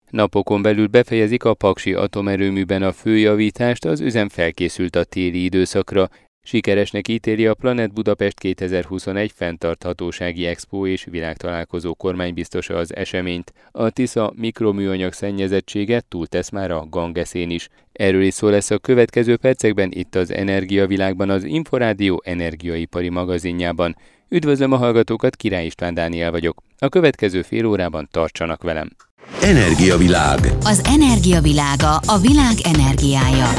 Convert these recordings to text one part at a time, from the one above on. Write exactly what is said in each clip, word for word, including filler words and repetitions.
Napokon belül befejezik a paksi atomerőműben a főjavítást, az üzem felkészült a téli időszakra. Sikeresnek ítéli a Planet Budapest kétezer-huszonegy fenntarthatósági expo és világtalálkozó kormánybiztosa az eseményt. A Tisza mikroműanyag szennyezettsége túltesz már a Gangeszén is. Erről is szó lesz a következő percekben itt az Energiavilágban, az Inforádió energiaipari magazinjában. Üdvözlöm a hallgatókat, Király István Dániel vagyok. A következő fél órában tartsanak velem. Energiavilág. Az energiavilága, a világ energiája.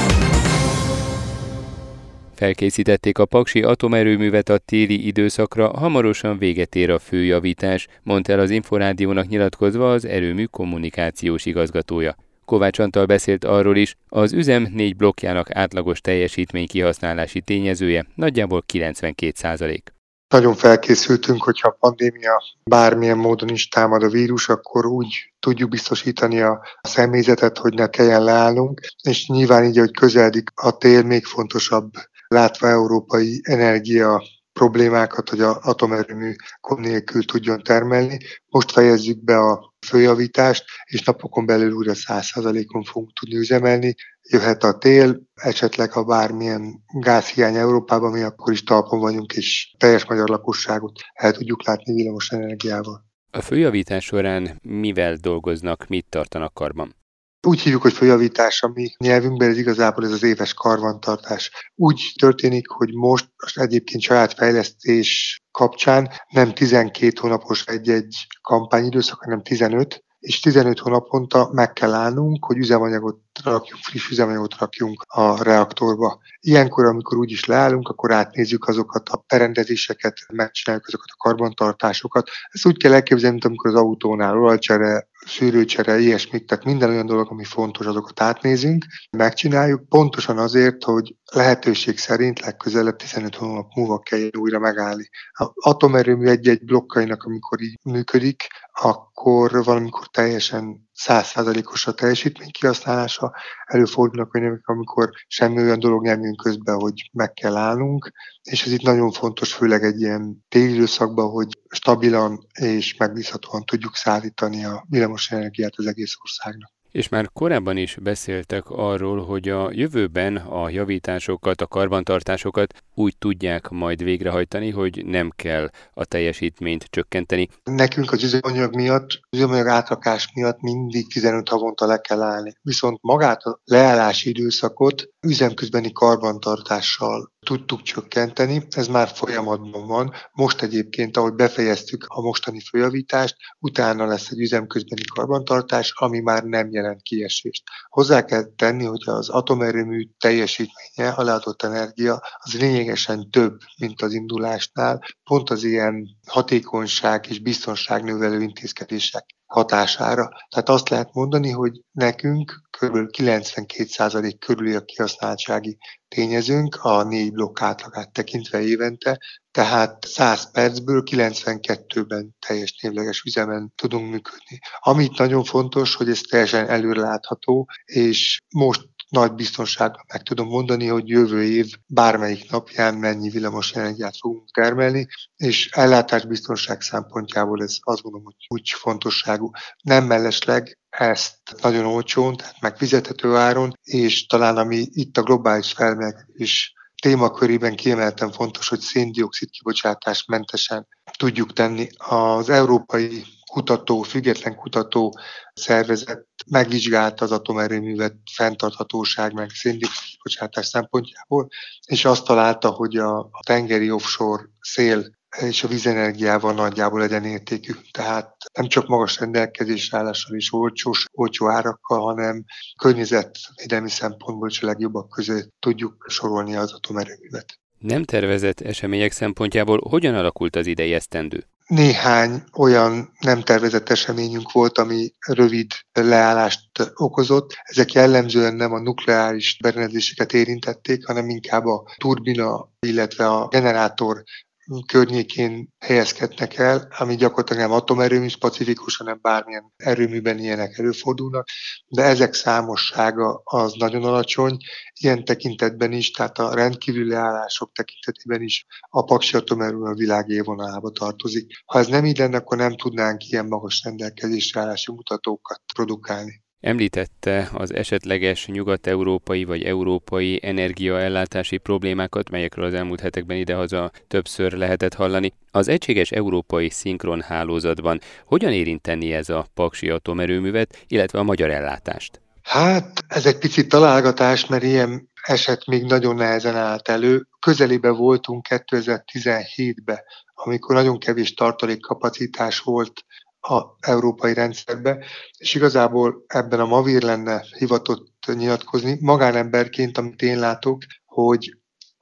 Felkészítették a paksi atomerőművet a téli időszakra, hamarosan véget ér a főjavítás, mondta el az Inforádiónak nyilatkozva az erőmű kommunikációs igazgatója. Kovács Antal beszélt arról is, az üzem négy blokkjának átlagos teljesítmény kihasználási tényezője nagyjából kilencvenkét százalék. Nagyon felkészültünk, hogyha a pandémia bármilyen módon is támad a vírus, akkor úgy tudjuk biztosítani a személyzetet, hogy ne kelljen leállnunk, és nyilván így, hogy közeledik a tél, még fontosabb, látva európai energia problémákat, hogy az atomerőmű gond nélkül tudjon termelni. Most fejezzük be a főjavítást, és napokon belül újra száz százalékon fogunk tudni üzemelni. Jöhet a tél, esetleg ha bármilyen gázhiány Európában, mi akkor is talpon vagyunk, és teljes magyar lakosságot el tudjuk látni villamos energiával. A főjavítás során mivel dolgoznak, mit tartanak karban? Úgy hívjuk, hogy főjavítás, a mi nyelvünkben ez igazából ez az éves karbantartás. Úgy történik, hogy most, most egyébként saját fejlesztés kapcsán nem tizenkét hónapos egy-egy kampányidőszak, hanem tizenöt, és tizenöt hónaponta meg kell állnunk, hogy üzemanyagot rakjunk, friss üzemanyagot rakjunk a reaktorba. Ilyenkor, amikor úgyis leállunk, akkor átnézzük azokat a berendezéseket, megcsináljuk azokat a karbantartásokat. Ezt úgy kell elképzelni, mint amikor az autónál olajcsere, szűrőcsere, ilyesmit, tehát minden olyan dolog, ami fontos, azokat átnézünk, megcsináljuk, pontosan azért, hogy lehetőség szerint legközelebb tizenöt hónap múlva kell újra megállni. Az atomerőmű egy-egy blokkainak, amikor így működik, akkor valamikor teljesen száz százalékos a teljesítmény kihasználása, előfordulnak olyanok, amikor semmi olyan dolog nem jön közben, hogy meg kell állnunk, és ez itt nagyon fontos, főleg egy ilyen téli időszakban, hogy stabilan és megbízhatóan tudjuk szállítani a villamos energiát az egész országnak. És már korábban is beszéltek arról, hogy a jövőben a javításokat, a karbantartásokat úgy tudják majd végrehajtani, hogy nem kell a teljesítményt csökkenteni. Nekünk az üzemanyag miatt, az üzemanyag átrakás miatt mindig tizenöt havonta le kell állni. Viszont magát a leállási időszakot üzemközbeni karbantartással tudtuk csökkenteni, ez már folyamatban van. Most egyébként, ahogy befejeztük a mostani főjavítást, utána lesz egy üzemközbeni karbantartás, ami már nem jelent kiesést. Hozzá kell tenni, hogy az atomerőmű teljesítménye, a leadott energia, az lényegesen több, mint az indulásnál, pont az ilyen hatékonyság és biztonság növelő intézkedések hatására. Tehát azt lehet mondani, hogy nekünk kb. kilencvenkét százalék körüli a kihasználtsági tényezőnk a négy blokk átlagát tekintve évente, tehát száz percből kilencvenkettőben teljes névleges üzemen tudunk működni. Amit nagyon fontos, hogy ez teljesen előrelátható, és most nagy biztonsággal meg tudom mondani, hogy jövő év bármelyik napján mennyi villamos energiát fogunk termelni, és ellátásbiztonság szempontjából ez azt gondolom, hogy úgy fontosságú. Nem mellesleg ezt nagyon olcsón, tehát megfizethető áron, és talán ami itt a globális felmelegedés témakörében kiemelten fontos, hogy szén-dioxid kibocsátás mentesen tudjuk tenni. Az európai kutató, független kutató szervezet megvizsgálta az atomerőművet fenntarthatóság meg szén-dioxid kibocsátás szempontjából, és azt találta, hogy a tengeri offshore szél és a vízenergiával nagyjából egyenértékű. Tehát nem csak magas rendelkezésre állással és olcsó, olcsó árakkal, hanem környezetvédelmi szempontból is a legjobbak közé tudjuk sorolni az atomerőművet. Nem tervezett események szempontjából hogyan alakult az idei esztendő? Néhány olyan nem tervezett eseményünk volt, ami rövid leállást okozott. Ezek jellemzően nem a nukleáris berendezéseket érintették, hanem inkább a turbina, illetve a generátor környékén helyezkednek el, ami gyakorlatilag nem atomerőmű specifikus, hanem bármilyen erőműben ilyenek előfordulnak, de ezek számossága az nagyon alacsony, ilyen tekintetben is, tehát a rendkívüli állások tekintetében is a paksi atomerőmű a világ élvonalába tartozik. Ha ez nem így lenne, akkor nem tudnánk ilyen magas rendelkezésre állási mutatókat produkálni. Említette az esetleges nyugat-európai vagy európai energiaellátási problémákat, melyekről az elmúlt hetekben idehaza többször lehetett hallani. Az egységes európai szinkron hálózatban hogyan érinteni ez a paksi atomerőművet, illetve a magyar ellátást? Hát ez egy picit találgatás, mert ilyen eset még nagyon nehezen állt elő. Közelében voltunk kétezer-tizenhétben, amikor nagyon kevés tartalékkapacitás volt az európai rendszerbe, és igazából ebben a Mavir lenne hivatott nyilatkozni. Magánemberként, amit én látok, hogy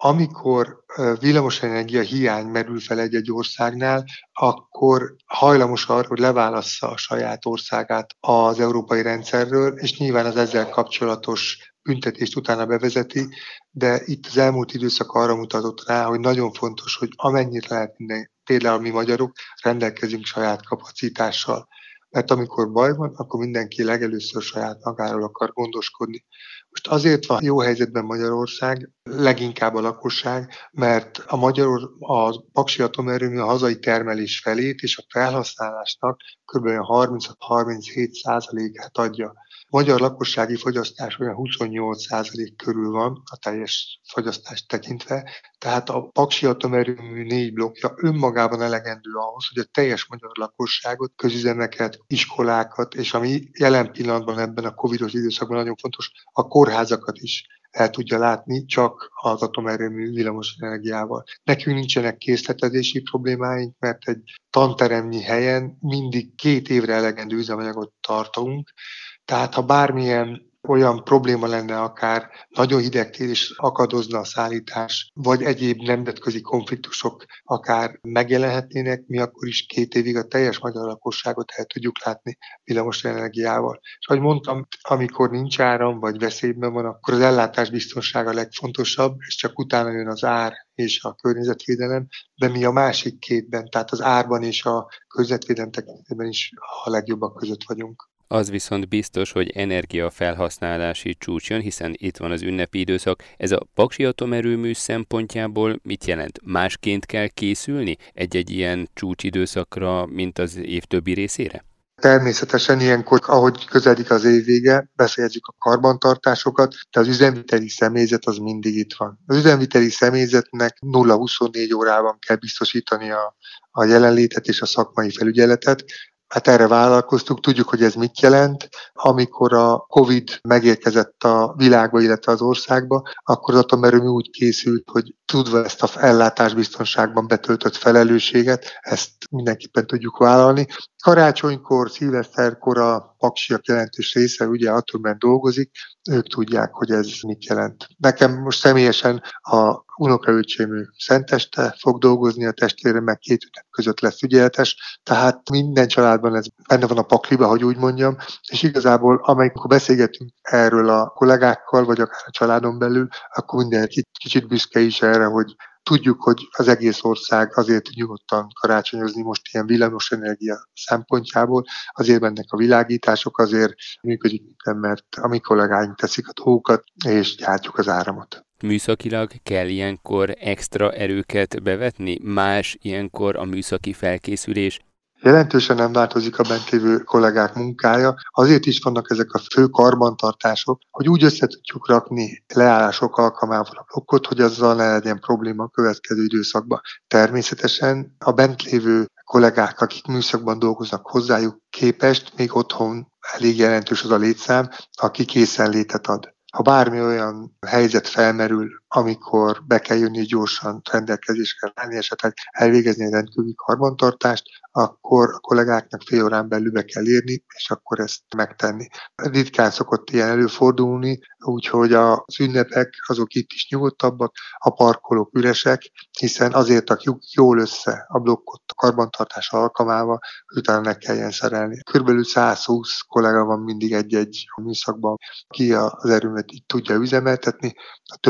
amikor villamosenergia hiány merül fel egy-egy országnál, akkor hajlamos arra, hogy leválassza a saját országát az európai rendszerről, és nyilván az ezzel kapcsolatos büntetést utána bevezeti, de itt az elmúlt időszak arra mutatott rá, hogy nagyon fontos, hogy amennyire lehet minden, például mi magyarok rendelkezünk saját kapacitással. Mert amikor baj van, akkor mindenki legelőször saját magáról akar gondoskodni. Most azért van jó helyzetben Magyarország, leginkább a lakosság, mert a magyar, a paksi atomerőmű a hazai termelés felét és a felhasználásnak kb. harminc-harminchét százalékát adja. A magyar lakossági fogyasztás olyan huszonnyolc százalék körül van a teljes fogyasztást tekintve, tehát a paksi atomerőmű négy blokkja önmagában elegendő ahhoz, hogy a teljes magyar lakosságot, közüzemeket, iskolákat, és ami jelen pillanatban ebben a covidos időszakban nagyon fontos, a kórházakat is el tudja látni csak az atomerőmű villamos energiával. Nekünk nincsenek készletezési problémáink, mert egy tanteremnyi helyen mindig két évre elegendő üzemanyagot tartunk, tehát ha bármilyen olyan probléma lenne, akár nagyon hideg tél is akadozna a szállítás, vagy egyéb nemzetközi konfliktusok akár megjelenhetnének, mi akkor is két évig a teljes magyar lakosságot el tudjuk látni villamos energiával. És ahogy mondtam, amikor nincs áram, vagy veszélyben van, akkor az ellátás biztonsága a legfontosabb, és csak utána jön az ár és a környezetvédelem, de mi a másik kétben, tehát az árban és a környezetvédelem tekintetében is a legjobbak között vagyunk. Az viszont biztos, hogy energiafelhasználási csúcs jön, hiszen itt van az ünnepi időszak. Ez a paksi atomerőmű szempontjából mit jelent? Másként kell készülni egy-egy ilyen csúcsidőszakra, mint az év többi részére? Természetesen ilyenkor, ahogy közeledik az év vége, befejezzük a karbantartásokat, de az üzemviteli személyzet az mindig itt van. Az üzemviteli személyzetnek nulla huszonnégy órában kell biztosítani a, a jelenlétet és a szakmai felügyeletet. Hát erre vállalkoztuk, tudjuk, hogy ez mit jelent. Amikor a Covid megérkezett a világba, illetve az országba, akkor az atomerőmű úgy készült, hogy tudva ezt a ellátásbiztonságban betöltött felelősséget, ezt mindenképpen tudjuk vállalni. Karácsonykor, szilveszterkor a paksiak jelentős része ugye atomerőműben dolgozik, ők tudják, hogy ez mit jelent. Nekem most személyesen a unokaöcsémű szenteste fog dolgozni, a testvérem meg két ünnep között lesz ügyeletes, tehát minden családban ez benne van a pakliba, hogy úgy mondjam, és igazából amikor beszélgetünk erről a kollégákkal, vagy akár a családon belül, akkor mindenki kicsit büszke is erre, hogy tudjuk, hogy az egész ország azért nyugodtan karácsonyozni most ilyen villamosenergia szempontjából, azért mennek a világítások, azért működik minden, mert a mi kollégáink teszik a dolgokat, és gyártjuk az áramot. Műszakilag kell ilyenkor extra erőket bevetni? Más ilyenkor a műszaki felkészülés? Jelentősen nem változik a bent lévő kollégák munkája, azért is vannak ezek a fő karbantartások, hogy úgy össze tudjuk rakni leállások alkalmával a blokkot, hogy azzal ne legyen probléma a következő időszakban. Természetesen a bent lévő kollégák, akik műszakban dolgoznak hozzájuk képest, még otthon elég jelentős az a létszám, aki készenlétet ad. Ha bármi olyan helyzet felmerül, amikor be kell jönni gyorsan rendelkezésre állni, esetleg elvégezni a rendkívüli karbantartást, akkor a kollégáknak fél órán belül be kell érni, és akkor ezt megtenni. Ritkán szokott ilyen előfordulni, úgyhogy az ünnepek azok itt is nyugodtabbak, a parkolók üresek, hiszen azért rakjuk jól össze a blokkot a karbantartás alkalmával, hogy utána ne kelljen szerelni. Körülbelül száz húsz kollega van mindig egy-egy műszakban, aki az erőmet így tudja üzemeltetni, a többiek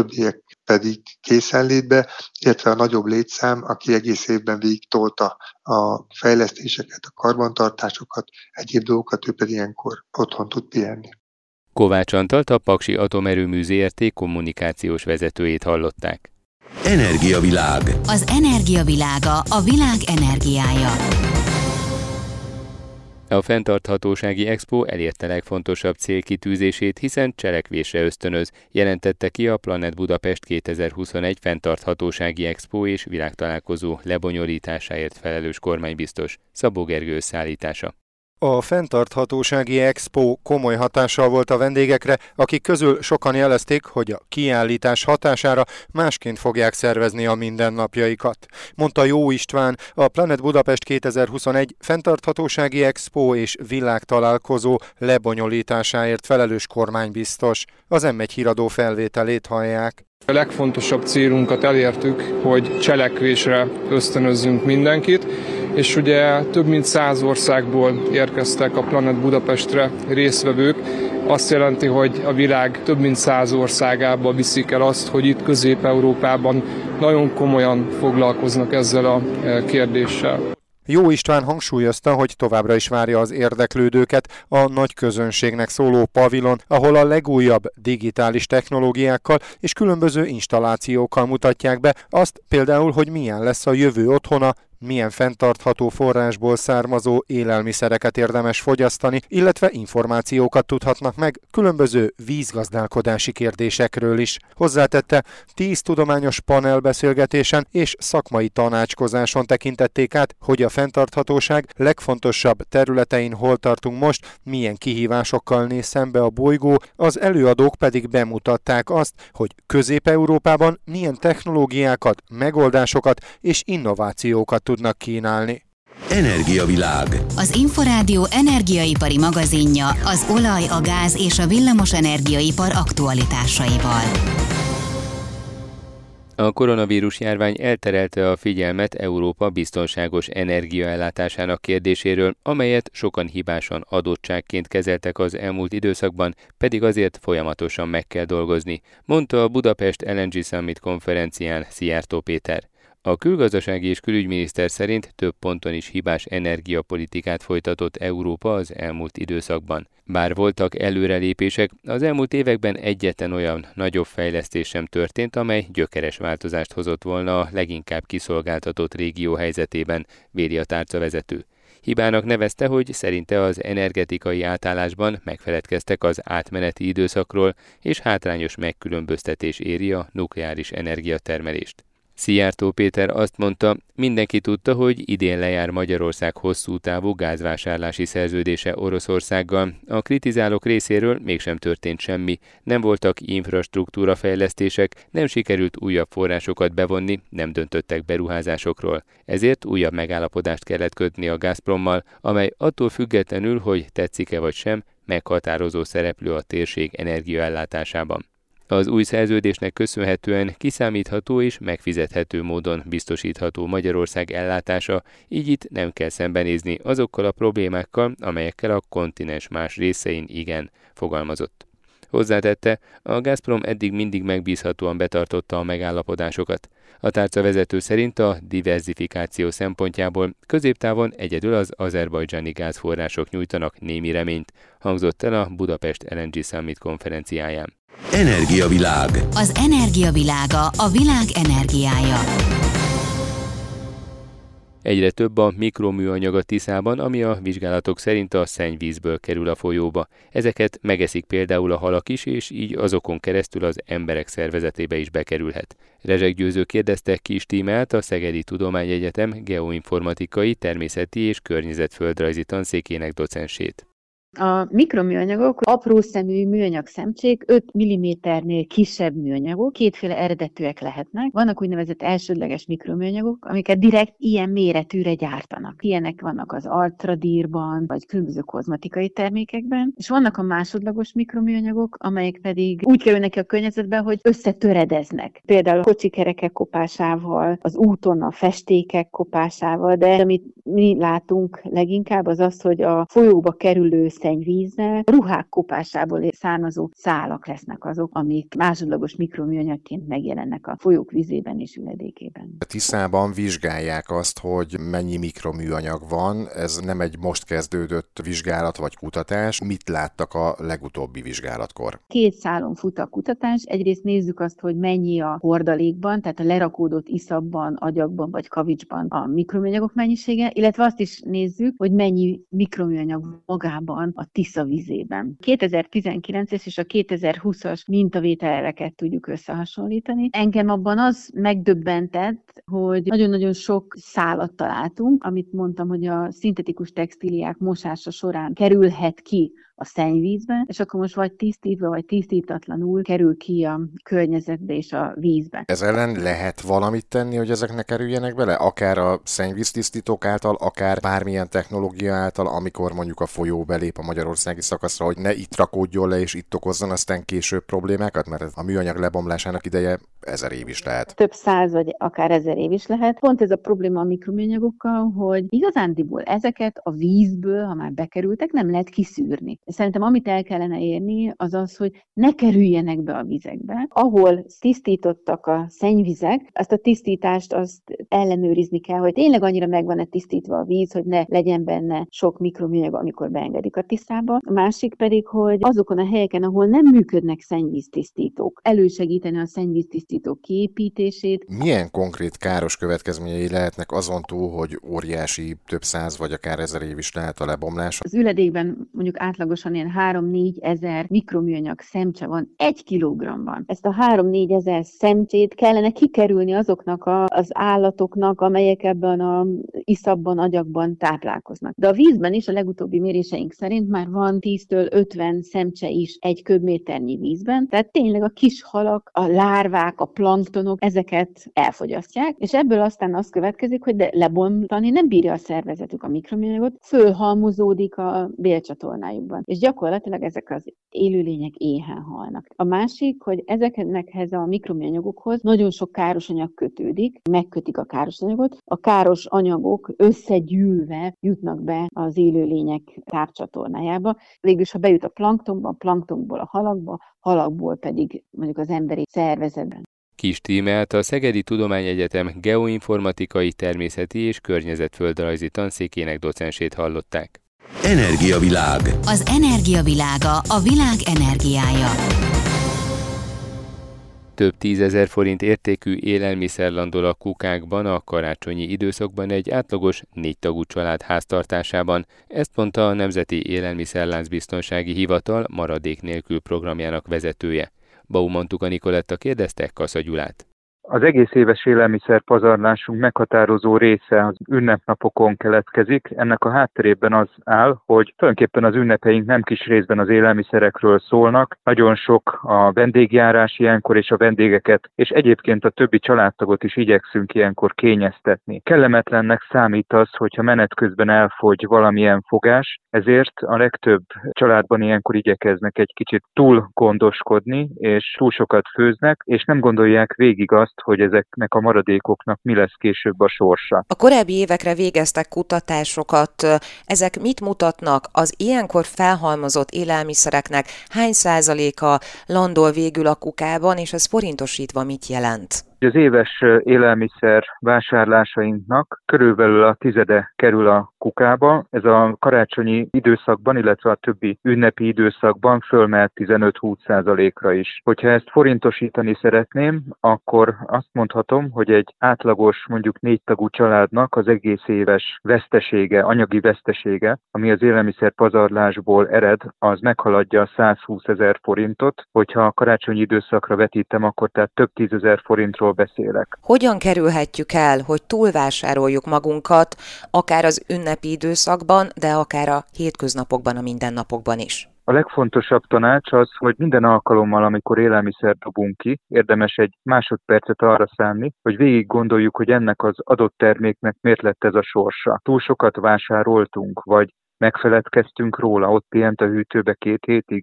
pedig készenlétbe, illetve a nagyobb létszám, aki egész évben végig tolta a fejlesztéseket, a karbantartásokat, egyéb dolgokat, ő pedig ilyenkor otthon tud pihenni. Kovács Antalt, a Paksi Atomerőmű Zrt. Kommunikációs vezetőjét hallották. Energiavilág. Az energiavilága, a világ energiája. A fenntarthatósági expo elérte legfontosabb célkitűzését, hiszen cselekvésre ösztönöz, jelentette ki a Planet Budapest kétezer-huszonegy fenntarthatósági expo és világtalálkozó lebonyolításáért felelős kormánybiztos, Szabó Gergő összeállítása. A fenntarthatósági expo komoly hatással volt a vendégekre, akik közül sokan jelezték, hogy a kiállítás hatására másként fogják szervezni a mindennapjaikat. Mondta Jó István, a Planet Budapest kétezer-huszonegy fenntarthatósági expo és világtalálkozó lebonyolításáért felelős kormánybiztos. Az em egy híradó felvételét hallják. A legfontosabb célunkat elértük, hogy cselekvésre ösztönözzünk mindenkit, és ugye több mint száz országból érkeztek a Planet Budapestre résztvevők. Azt jelenti, hogy a világ több mint száz országába viszik el azt, hogy itt Közép-Európában nagyon komolyan foglalkoznak ezzel a kérdéssel. Jó István hangsúlyozta, hogy továbbra is várja az érdeklődőket a nagy közönségnek szóló pavilon, ahol a legújabb digitális technológiákkal és különböző installációkkal mutatják be azt például, hogy milyen lesz a jövő otthona, milyen fenntartható forrásból származó élelmiszereket érdemes fogyasztani, illetve információkat tudhatnak meg különböző vízgazdálkodási kérdésekről is. Hozzátette, tíz tudományos panelbeszélgetésen és szakmai tanácskozáson tekintették át, hogy a fenntarthatóság legfontosabb területein hol tartunk most, milyen kihívásokkal néz szembe a bolygó, az előadók pedig bemutatták azt, hogy Közép-Európában milyen technológiákat, megoldásokat és innovációkat tudnak kínálni. Energiavilág. Az Inforádió energiaipari magazinja az olaj, a gáz és a villamos energiaipar aktualitásaival. A koronavírus járvány elterelte a figyelmet Európa biztonságos energiaellátásának kérdéséről, amelyet sokan hibásan adottságként kezeltek az elmúlt időszakban, pedig azért folyamatosan meg kell dolgozni, mondta a Budapest el en gé Summit konferencián Szijjártó Péter. A külgazdasági és külügyminiszter szerint több ponton is hibás energiapolitikát folytatott Európa az elmúlt időszakban. Bár voltak előrelépések, az elmúlt években egyetlen olyan nagyobb fejlesztés sem történt, amely gyökeres változást hozott volna a leginkább kiszolgáltatott régió helyzetében, véli a tárcavezető. Hibának nevezte, hogy szerinte az energetikai átállásban megfeledkeztek az átmeneti időszakról, és hátrányos megkülönböztetés éri a nukleáris energiatermelést. Szijjártó Péter azt mondta, mindenki tudta, hogy idén lejár Magyarország hosszú távú gázvásárlási szerződése Oroszországgal. A kritizálók részéről mégsem történt semmi, nem voltak infrastruktúra fejlesztések, nem sikerült újabb forrásokat bevonni, nem döntöttek beruházásokról. Ezért újabb megállapodást kellett kötni a Gazprommal, amely attól függetlenül, hogy tetszik-e vagy sem, meghatározó szereplő a térség energiaellátásában. Az új szerződésnek köszönhetően kiszámítható és megfizethető módon biztosítható Magyarország ellátása, így itt nem kell szembenézni azokkal a problémákkal, amelyekkel a kontinens más részein igen, fogalmazott. Hozzátette, a Gazprom eddig mindig megbízhatóan betartotta a megállapodásokat. A tárca vezető szerint a diverzifikáció szempontjából középtávon egyedül az azerbajdzsáni gázforrások nyújtanak némi reményt, hangzott el a Budapest el en gé Summit konferenciáján. Energiavilág. Az energiavilága, a világ energiája. Egyre több a mikroműanyag a Tiszában, ami a vizsgálatok szerint a szennyvízből kerül a folyóba. Ezeket megeszik például a halak is, és így azokon keresztül az emberek szervezetébe is bekerülhet. Rezsek Győző kérdezte Kis Tímát, a Szegedi Tudományegyetem geoinformatikai, természeti és környezetföldrajzi tanszékének docensét. A mikroműanyagok apró szemű műanyag szemcsék, öt milliméternél kisebb műanyagok, kétféle eredetűek lehetnek. Vannak úgynevezett elsődleges mikroműanyagok, amiket direkt ilyen méretűre gyártanak. Ilyenek vannak az altradírban, vagy különböző kozmetikai termékekben. És vannak a másodlagos mikroműanyagok, amelyek pedig úgy kerülnek ki a környezetbe, hogy összetöredeznek. Például a kocsikerekek kopásával, az úton a festékek kopásával, de amit mi látunk leginkább az az, hogy a folyóba kerülő szennyvízzel, ruhák kopásából származó szálak lesznek azok, amik másodlagos mikroműanyagként megjelennek a folyók vízében és üledékében. A Tiszában vizsgálják azt, hogy mennyi mikroműanyag van, ez nem egy most kezdődött vizsgálat vagy kutatás. Mit láttak a legutóbbi vizsgálatkor? Két szálon fut a kutatás. Egyrészt nézzük azt, hogy mennyi a hordalékban, tehát a lerakódott iszapban, agyagban vagy kavicsban a mikroműanyagok mennyisége, illetve azt is nézzük, hogy mennyi mikroműanyag magában a Tisza vizében. kétezer-tizenkilences és a kétezer-húszas mintavételeket tudjuk összehasonlítani. Engem abban az megdöbbentett, hogy nagyon-nagyon sok szálat találtunk, amit mondtam, hogy a szintetikus textíliák mosása során kerülhet ki a szennyvízbe, és akkor most vagy tisztítva, vagy tisztítatlanul kerül ki a környezetbe és a vízbe. Ez ellen lehet valamit tenni, hogy ezek ne kerüljenek bele? Akár a szennyvíztisztítók által, akár bármilyen technológia által, amikor mondjuk a folyó belép a magyarországi szakaszra, hogy ne itt rakódjon le és itt okozzon aztán később problémákat, mert a műanyag lebomlásának ideje ezer év is lehet. Több száz vagy akár ezer év is lehet. Pont ez a probléma a mikroműanyagokkal, hogy igazándiból ezeket a vízből, ha már bekerültek, nem lehet kiszűrni. Szerintem amit el kellene érni, az az, hogy ne kerüljenek be a vizekbe. Ahol tisztítottak a szennyvizek, azt a tisztítást azt ellenőrizni kell, hogy tényleg annyira meg van-e tisztítva a víz, hogy ne legyen benne sok mikroműanyag, amikor beengedik a Tiszába. A másik pedig, hogy azokon a helyeken, ahol nem működnek szennyvíztisztítók, elősegíteni a szennyvíztisztítók kiépítését. Milyen konkrét káros következményei lehetnek azon túl, hogy óriási, több száz vagy akár ezer év is lehet a lebomlás? Az üledékben mondjuk átlagosan ilyen három-négy ezer mikroműanyag szemcse van egy kilogramban. Ezt a három-négy ezer szemcsét kellene kikerülni azoknak a, az állatoknak, amelyek ebben az iszapban, agyagban táplálkoznak. De a vízben is a legutóbbi méréseink szerint már van tíztől ötven szemcse is egy köbméternyi vízben, tehát tényleg a kis halak, a lárvák, a planktonok ezeket elfogyasztják, és ebből aztán az következik, hogy de lebomlani nem bírja a szervezetük a mikroműanyagot, fölhalmozódik a bélcsatornájukban. És gyakorlatilag ezek az élőlények éhen halnak. A másik, hogy ezekhez a mikroműanyagokhoz nagyon sok káros anyag kötődik, megkötik a káros anyagot, a káros anyagok összegyűlve jutnak be az élőlények tápcsatornájába. Végülis, ha bejut a planktonba, a planktonból a halakba, halakból pedig mondjuk az emberi szervezetben. Kis Tímelt a Szegedi Tudományegyetem geoinformatikai, természeti és környezetföldrajzi tanszékének docensét hallották. Energiavilág. Az energiavilága a világ energiája. Több tízezer forint értékű élelmiszer landol a kukákban a karácsonyi időszakban egy átlagos négy tagú család háztartásában. Ezt mondta a Nemzeti Élelmiszerláncbiztonsági Hivatal maradék nélkül programjának vezetője. Baumantuka Nikoletta kérdezte Kassa Gyulát. Az egész éves élelmiszer pazarlásunk meghatározó része az ünnepnapokon keletkezik. Ennek a hátterében az áll, hogy tulajdonképpen az ünnepeink nem kis részben az élelmiszerekről szólnak. Nagyon sok a vendégjárás ilyenkor, és a vendégeket, és egyébként a többi családtagot is igyekszünk ilyenkor kényeztetni. Kellemetlennek számít az, hogyha menet közben elfogy valamilyen fogás, ezért a legtöbb családban ilyenkor igyekeznek egy kicsit túl gondoskodni, és túl sokat főznek, és nem gondolják végig azt, hogy ezeknek a maradékoknak mi lesz később a sorsa. A korábbi évekre végeztek kutatásokat. Ezek mit mutatnak? Az ilyenkor felhalmozott élelmiszereknek hány százaléka landol végül a kukában, és ez forintosítva mit jelent? Az éves élelmiszer vásárlásainknak körülbelül a tizede kerül a kukába. Ez a karácsonyi időszakban, illetve a többi ünnepi időszakban fölmehet tizenöt-húsz százalékra is. Hogyha ezt forintosítani szeretném, akkor azt mondhatom, hogy egy átlagos, mondjuk négy tagú családnak az egész éves vesztesége, anyagi vesztesége, ami az élelmiszer pazarlásból ered, az meghaladja a százhúszezer forintot. Hogyha a karácsonyi időszakra vetítem, akkor tehát több tízezer forintról beszélek. Hogyan kerülhetjük el, hogy túlvásároljuk magunkat, akár az ünnepi időszakban, de akár a hétköznapokban, a mindennapokban is? A legfontosabb tanács az, hogy minden alkalommal, amikor élelmiszert dobunk ki, érdemes egy másodpercet arra szánni, hogy végig gondoljuk, hogy ennek az adott terméknek miért lett ez a sorsa. Túl sokat vásároltunk, vagy megfeledkeztünk róla, ott pihent a hűtőbe két hétig,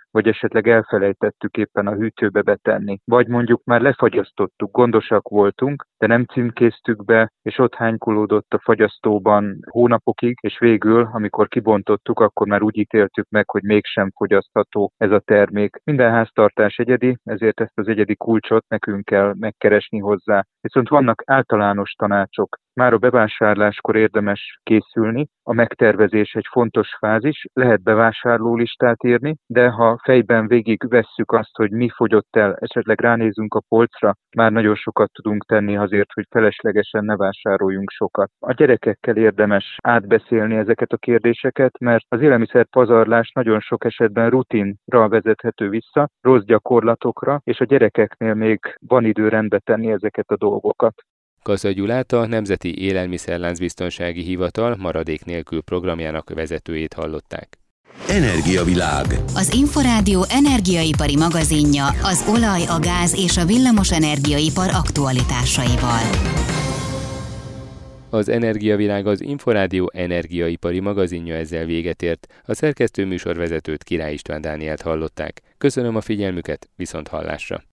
vagy esetleg elfelejtettük éppen a hűtőbe betenni. Vagy mondjuk már lefagyasztottuk, gondosak voltunk, de nem címkéztük be, és ott hánykolódott a fagyasztóban hónapokig, és végül, amikor kibontottuk, akkor már úgy ítéltük meg, hogy mégsem fogyasztható ez a termék. Minden háztartás egyedi, ezért ezt az egyedi kulcsot nekünk kell megkeresni hozzá. Viszont vannak általános tanácsok. Már a bevásárláskor érdemes készülni, a megtervezés egy fontos fázis, lehet bevásárlólistát írni, de ha fejben végig vesszük azt, hogy mi fogyott el, esetleg ránézünk a polcra, már nagyon sokat tudunk tenni azért, hogy feleslegesen ne vásároljunk sokat. A gyerekekkel érdemes átbeszélni ezeket a kérdéseket, mert az élelmiszer pazarlás nagyon sok esetben rutinra vezethető vissza, rossz gyakorlatokra, és a gyerekeknél még van idő rendbe tenni ezeket a dolgokat. Kassa Gyulát, a Nemzeti Élelmiszerláncbiztonsági Hivatal maradék nélkül programjának vezetőjét hallották. Energiavilág. Az Inforádió energiaipari magazinja az olaj, a gáz és a villamos energiaipar aktualitásaival. Az Energiavilág, az Inforádió energiaipari magazinja ezzel véget ért. A szerkesztő műsorvezetőt, Király István Dánielt hallották. Köszönöm a figyelmüket, viszont hallásra.